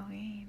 Halloween.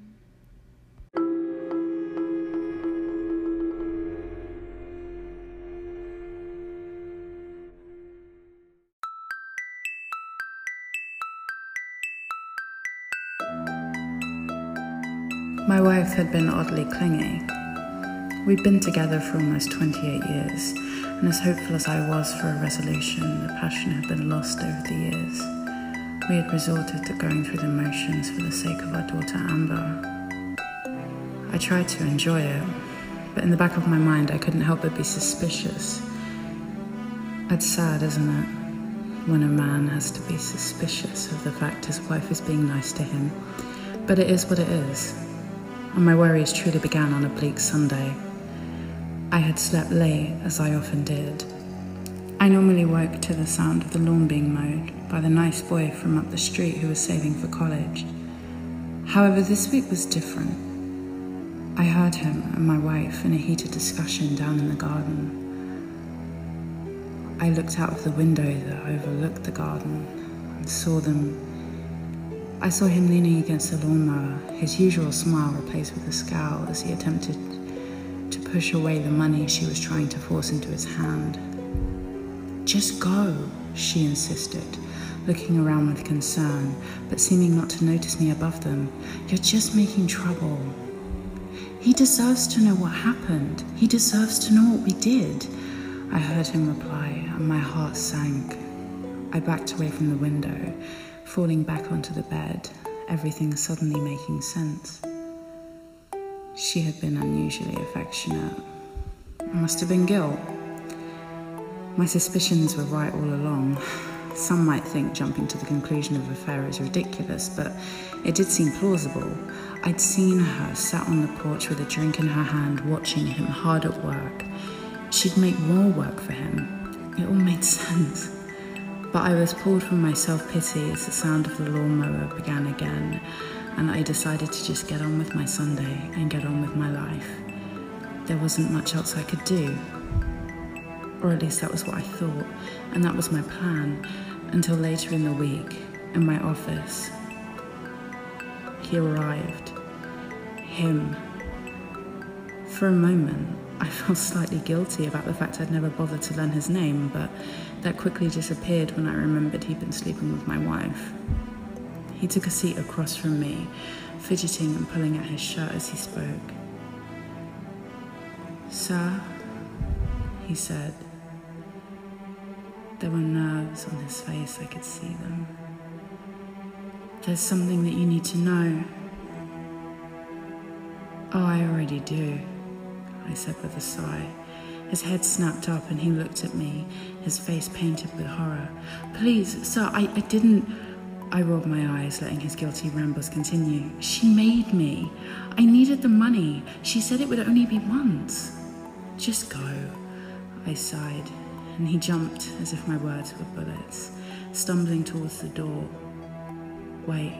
My wife had been oddly clingy. We'd been together for almost 28 years, and as hopeful as I was for a resolution, the passion had been lost over the years. We had resorted to going through the motions for the sake of our daughter Amber. I tried to enjoy it, but in the back of my mind I couldn't help but be suspicious. It's sad, isn't it, when a man has to be suspicious of the fact his wife is being nice to him. But it is what it is. And my worries truly began on a bleak Sunday. I had slept late, as I often did. I normally woke to the sound of the lawn being mowed by the nice boy from up the street who was saving for college. However, this week was different. I heard him and my wife in a heated discussion down in the garden. I looked out of the window that overlooked the garden and saw them. I saw him leaning against the lawnmower, his usual smile replaced with a scowl as he attempted to push away the money she was trying to force into his hand. "Just go," she insisted, looking around with concern, but seeming not to notice me above them. "You're just making trouble. He deserves to know what happened. He deserves to know what we did." I heard him reply, and my heart sank. I backed away from the window, falling back onto the bed, everything suddenly making sense. She had been unusually affectionate. It must have been guilt. My suspicions were right all along. Some might think jumping to the conclusion of the affair is ridiculous, but it did seem plausible. I'd seen her sat on the porch with a drink in her hand, watching him hard at work. She'd make more work for him. It all made sense. But I was pulled from my self-pity as the sound of the lawnmower began again, and I decided to just get on with my Sunday and get on with my life. There wasn't much else I could do. Or at least that was what I thought, and that was my plan, until later in the week, in my office. He arrived. Him. For a moment, I felt slightly guilty about the fact I'd never bothered to learn his name, but that quickly disappeared when I remembered he'd been sleeping with my wife. He took a seat across from me, fidgeting and pulling at his shirt as he spoke. "Sir," he said. There were nerves on his face, I could see them. "There's something that you need to know." "Oh, I already do," I said with a sigh. His head snapped up and he looked at me, his face painted with horror. "Please, sir, I didn't..." I rolled my eyes, letting his guilty rambles continue. "She made me. I needed the money. She said it would only be once." "Just go," I sighed, and he jumped as if my words were bullets, stumbling towards the door. "Wait."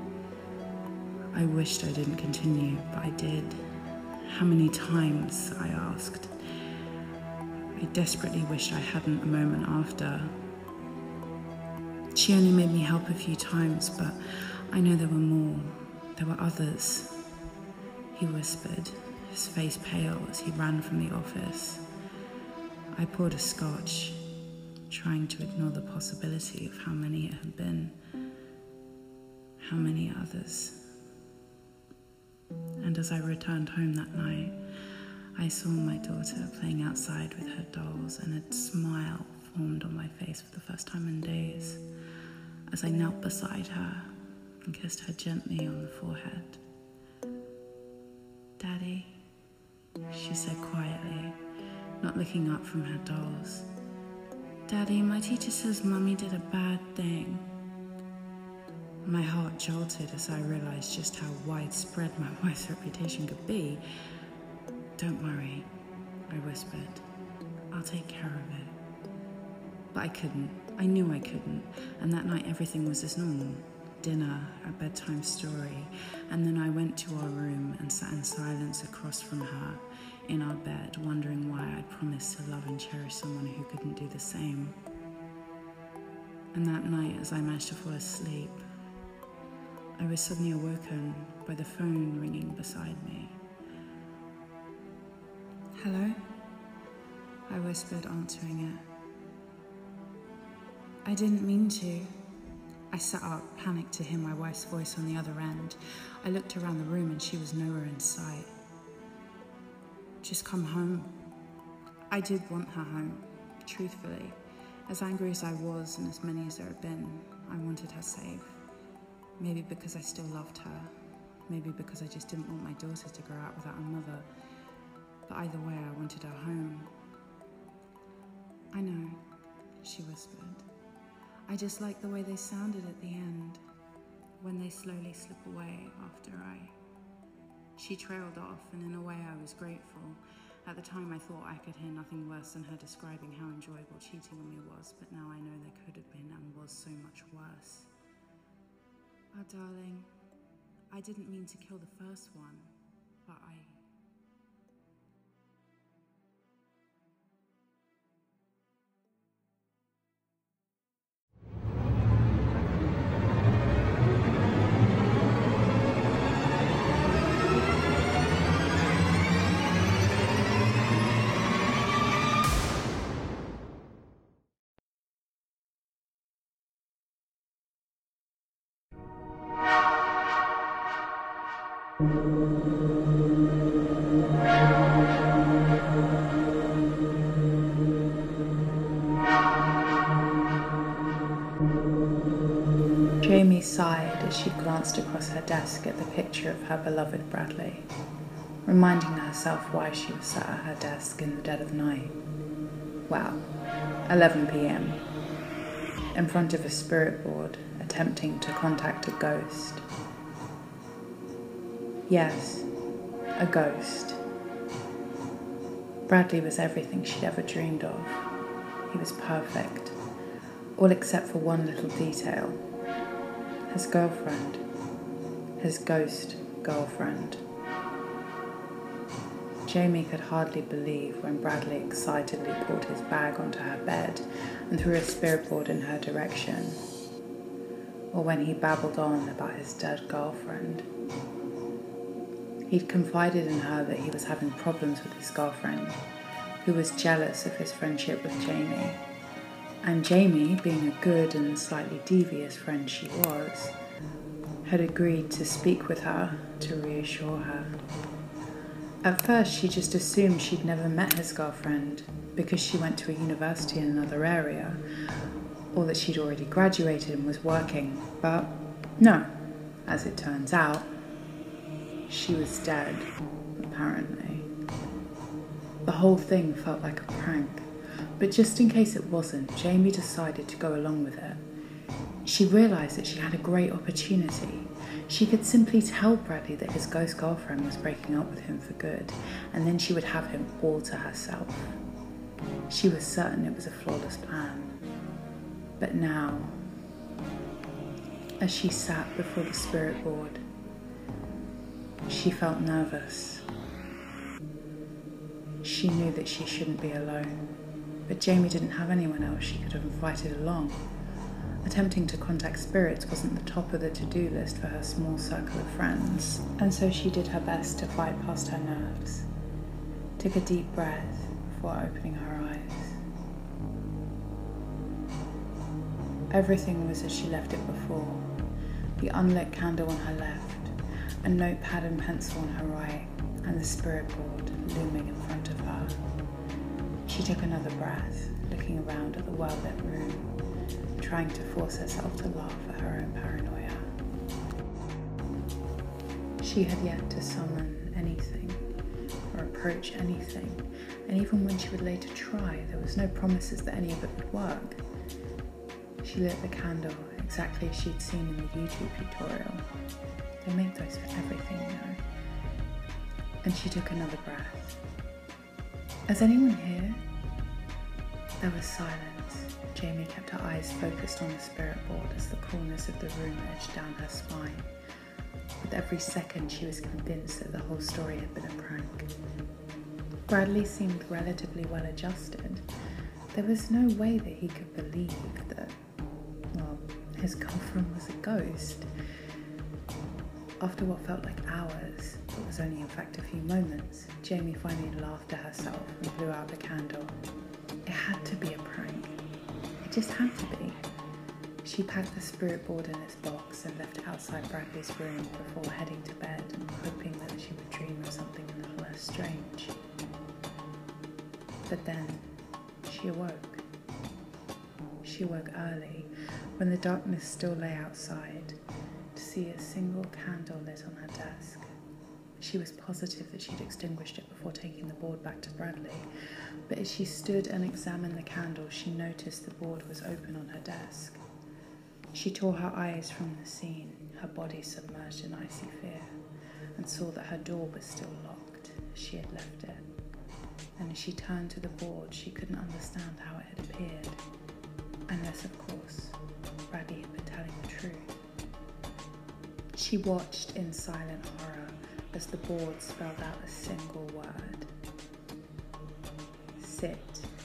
I wished I didn't continue, but I did. "How many times?" I asked. I desperately wished I hadn't a moment after. "She only made me help a few times, but I know there were more. There were others," he whispered, his face pale as he ran from the office. I poured a scotch, trying to ignore the possibility of how many it had been. How many others. And as I returned home that night, I saw my daughter playing outside with her dolls, and a smile formed on my face for the first time in days as I knelt beside her and kissed her gently on the forehead. "Daddy," she said quietly, not looking up from her dolls. "Daddy, my teacher says Mummy did a bad thing." My heart jolted as I realized just how widespread my wife's reputation could be. "Don't worry," I whispered. "I'll take care of it." But I couldn't. I knew I couldn't. And that night everything was as normal. Dinner, a bedtime story, and then I went to our room and sat in silence across from her in our bed, wondering why I'd promised to love and cherish someone who couldn't do the same. And that night, as I managed to fall asleep, I was suddenly awoken by the phone ringing beside me. "Hello?" I whispered, answering it. "I didn't mean to." I sat up, panicked to hear my wife's voice on the other end. I looked around the room and she was nowhere in sight. "Just come home." I did want her home, truthfully. As angry as I was and as many as there had been, I wanted her safe. Maybe because I still loved her. Maybe because I just didn't want my daughter to grow up without a mother. But either way, I wanted her home. "I know," she whispered. "I just like the way they sounded at the end, when they slowly slip away after She trailed off, and in a way I was grateful. At the time I thought I could hear nothing worse than her describing how enjoyable cheating on me was, but now I know there could have been and was so much worse. "Oh, darling, I didn't mean to kill the first one, but I..." Jamie sighed as she glanced across her desk at the picture of her beloved Bradley, reminding herself why she was sat at her desk in the dead of night. Well, 11 p.m, in front of a spirit board, attempting to contact a ghost. Yes, a ghost. Bradley was everything she'd ever dreamed of. He was perfect, all except for one little detail. His girlfriend. His ghost girlfriend. Jamie could hardly believe when Bradley excitedly pulled his bag onto her bed and threw a spirit board in her direction, or when he babbled on about his dead girlfriend. He'd confided in her that he was having problems with his girlfriend, who was jealous of his friendship with Jamie. And Jamie, being a good and slightly devious friend she was, had agreed to speak with her to reassure her. At first, she just assumed she'd never met his girlfriend because she went to a university in another area, or that she'd already graduated and was working. But no, as it turns out, she was dead, apparently. The whole thing felt like a prank. But just in case it wasn't, Jamie decided to go along with it. She realised that she had a great opportunity. She could simply tell Bradley that his ghost girlfriend was breaking up with him for good, and then she would have him all to herself. She was certain it was a flawless plan. But now, as she sat before the spirit board, she felt nervous. She knew that she shouldn't be alone. But Jamie didn't have anyone else she could have invited along. Attempting to contact spirits wasn't the top of the to-do list for her small circle of friends, and so she did her best to fight past her nerves. Took a deep breath before opening her eyes. Everything was as she left it before. The unlit candle on her left, a notepad and pencil on her right, and the spirit board looming in front of her. She took another breath, looking around at the well-lit room, trying to force herself to laugh at her own paranoia. She had yet to summon anything, or approach anything, and even when she would later try, there was no promises that any of it would work. She lit the candle exactly as she'd seen in the YouTube tutorial. They make those for everything, you know. And she took another breath. "Is anyone here?" There was silence. Jamie kept her eyes focused on the spirit board as the coolness of the room edged down her spine. With every second, she was convinced that the whole story had been a prank. Bradley seemed relatively well adjusted. There was no way that he could believe that, well, his girlfriend was a ghost. After what felt like hours, but was only in fact a few moments, Jamie finally laughed to herself and blew out the candle. It had to be a prank. It just had to be. She packed the spirit board in its box and left it outside Bradley's room before heading to bed, hoping that she would dream of something a little less strange. But then, she awoke. She awoke early, when the darkness still lay outside, to see a single candle lit on her desk. She was positive that she'd extinguished it before taking the board back to Bradley, but as she stood and examined the candle, she noticed the board was open on her desk. She tore her eyes from the scene, her body submerged in icy fear, and saw that her door was still locked as she had left it. And as she turned to the board, she couldn't understand how it had appeared, unless, of course, Bradley had been telling the truth. She watched in silent horror as the board spelled out a single word. Sit.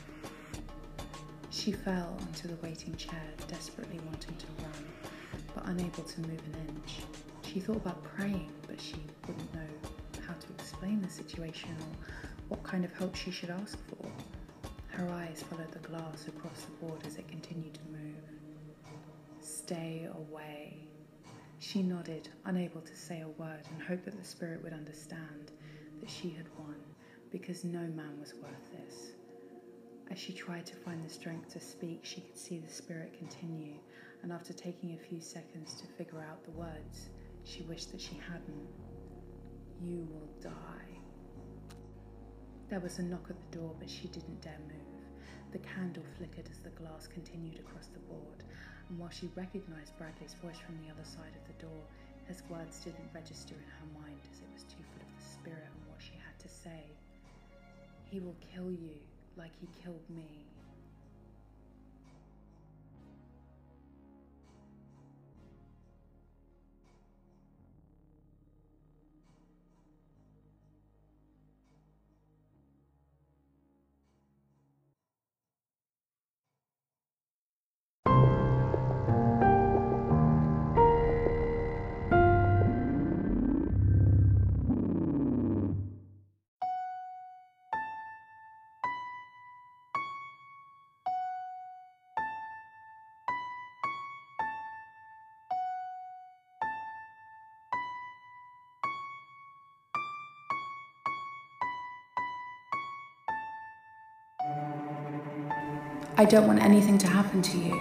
She fell onto the waiting chair, desperately wanting to run, but unable to move an inch. She thought about praying, but she wouldn't know how to explain the situation or what kind of help she should ask for. Her eyes followed the glass across the board as it continued to move. Stay away. She nodded, unable to say a word, and hoped that the spirit would understand that she had won, because no man was worth this. As she tried to find the strength to speak, she could see the spirit continue, and after taking a few seconds to figure out the words, she wished that she hadn't. You will die. There was a knock at the door, but she didn't dare move. The candle flickered as the glass continued across the board, and while she recognized Bradley's voice from the other side of the door, his words didn't register in her mind as it was too full of the spirit and what she had to say. He will kill you like he killed me. I don't want anything to happen to you.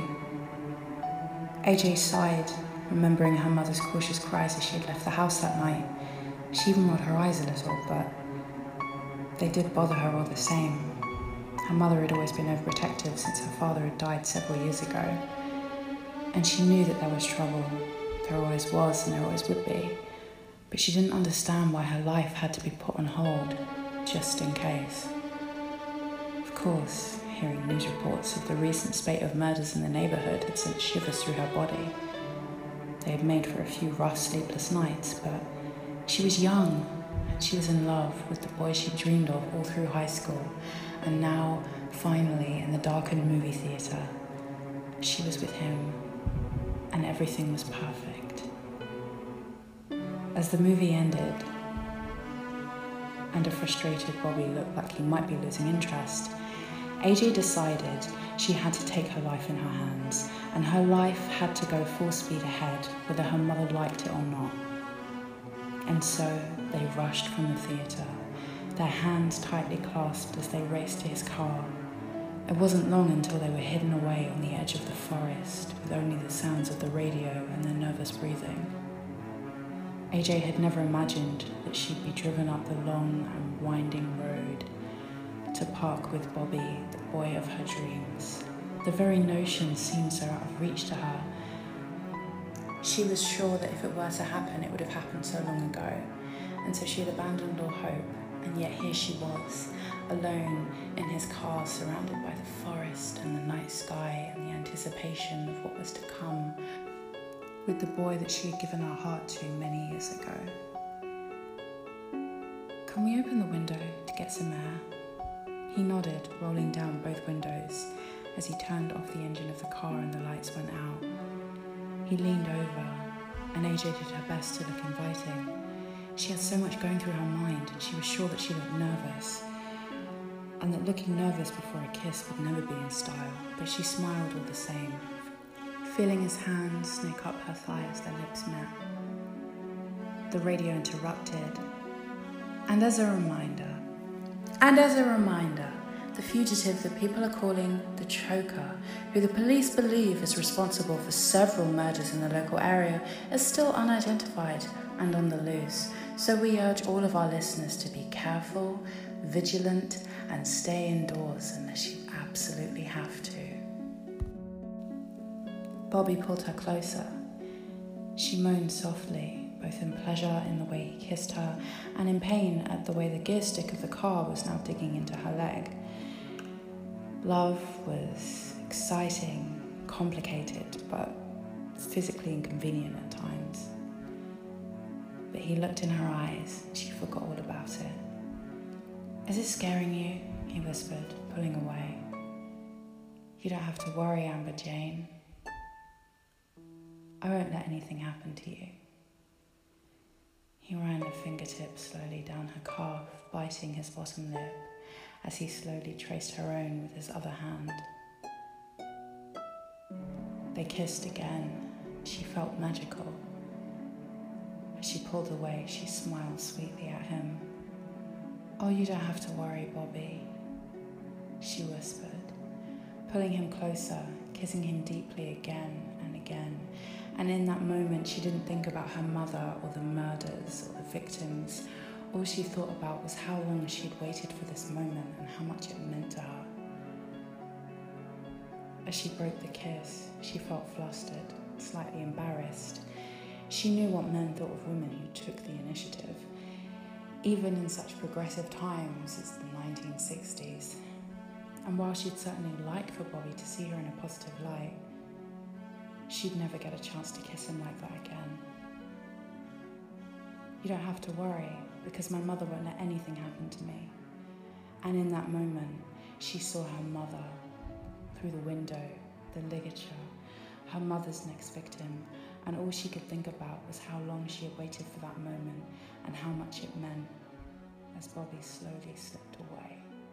AJ sighed, remembering her mother's cautious cries as she had left the house that night. She even rolled her eyes a little, but they did bother her all the same. Her mother had always been overprotective since her father had died several years ago, and she knew that there was trouble. There always was, and there always would be, but she didn't understand why her life had to be put on hold, just in case. Of course, hearing news reports of the recent spate of murders in the neighbourhood had sent shivers through her body. They had made for a few rough, sleepless nights, but she was young, and she was in love with the boy she dreamed of all through high school, and now, finally, in the darkened movie theatre, she was with him, and everything was perfect. As the movie ended, and a frustrated Bobby looked like he might be losing interest, AJ decided she had to take her life in her hands, and her life had to go full speed ahead, whether her mother liked it or not. And so they rushed from the theatre, their hands tightly clasped as they raced to his car. It wasn't long until they were hidden away on the edge of the forest, with only the sounds of the radio and their nervous breathing. AJ had never imagined that she'd be driven up the long and winding road to park with Bobby, the boy of her dreams. The very notion seemed so out of reach to her. She was sure that if it were to happen, it would have happened so long ago, and so she had abandoned all hope, and yet here she was, alone in his car, surrounded by the forest and the night sky and the anticipation of what was to come, with the boy that she had given her heart to many years ago. Can we open the window to get some air? He nodded, rolling down both windows as he turned off the engine of the car and the lights went out. He leaned over and AJ did her best to look inviting. She had so much going through her mind, and she was sure that she looked nervous, and that looking nervous before a kiss would never be in style, but she smiled all the same, feeling his hand snake up her thigh as their lips met. The radio interrupted, and as a reminder, the fugitive that people are calling the choker, who the police believe is responsible for several murders in the local area, is still unidentified and on the loose. So we urge all of our listeners to be careful, vigilant, and stay indoors unless you absolutely have to. Bobby pulled her closer. She moaned softly, both in pleasure in the way he kissed her and in pain at the way the gear stick of the car was now digging into her leg. Love was exciting, complicated, but physically inconvenient at times. But he looked in her eyes, and she forgot all about it. "Is it scaring you?" he whispered, pulling away. "You don't have to worry, Amber Jane. I won't let anything happen to you." He ran a fingertip slowly down her calf, biting his bottom lip, as he slowly traced her own with his other hand. They kissed again. She felt magical. As she pulled away, she smiled sweetly at him. "Oh, you don't have to worry, Bobby," she whispered, pulling him closer, kissing him deeply again and again. And in that moment, she didn't think about her mother or the murders or the victims. All she thought about was how long she'd waited for this moment and how much it meant to her. As she broke the kiss, she felt flustered, slightly embarrassed. She knew what men thought of women who took the initiative, even in such progressive times as the 1960s. And while she'd certainly like for Bobby to see her in a positive light, she'd never get a chance to kiss him like that again. "You don't have to worry, because my mother won't let anything happen to me." And in that moment, she saw her mother through the window, the ligature, her mother's next victim, and all she could think about was how long she had waited for that moment and how much it meant as Bobby slowly slipped away.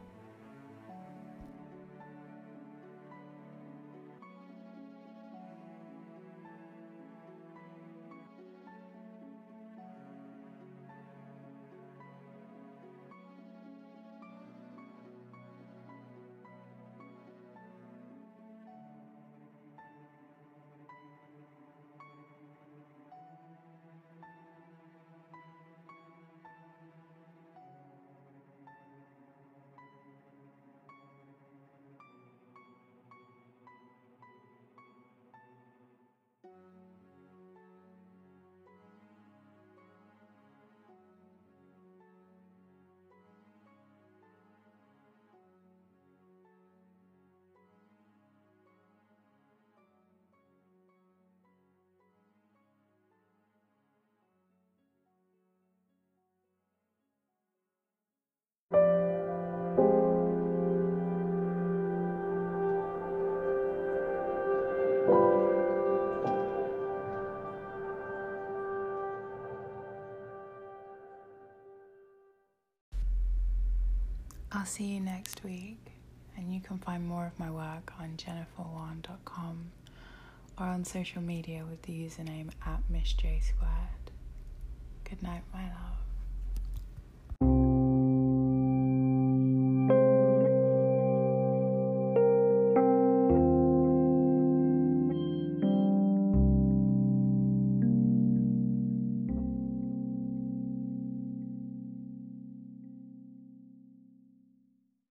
I'll see you next week, and you can find more of my work on jenniferwan.com or on social media with the username @MissJ2. Good night, my love.